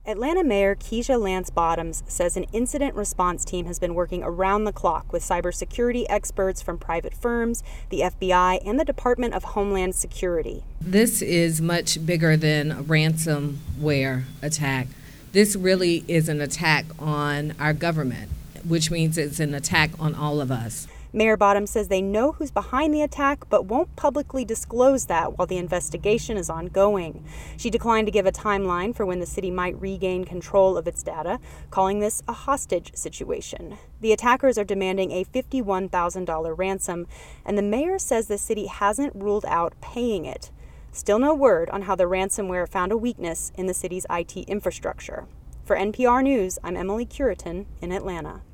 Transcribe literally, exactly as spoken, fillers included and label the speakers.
Speaker 1: Atlanta Mayor Keisha Lance Bottoms says an incident response team has been working around the clock with cybersecurity experts from private firms, the F B I, and the Department of Homeland Security.
Speaker 2: This is much bigger than a ransomware attack. This really is an attack on our government, which means it's an attack on all of us.
Speaker 1: Mayor Bottoms says they know who's behind the attack, but won't publicly disclose that while the investigation is ongoing. She declined to give a timeline for when the city might regain control of its data, calling this a hostage situation. The attackers are demanding a fifty-one thousand dollars ransom, and the mayor says the city hasn't ruled out paying it. Still no word on how the ransomware found a weakness in the city's I T infrastructure. For N P R News, I'm Emily Curitan in Atlanta.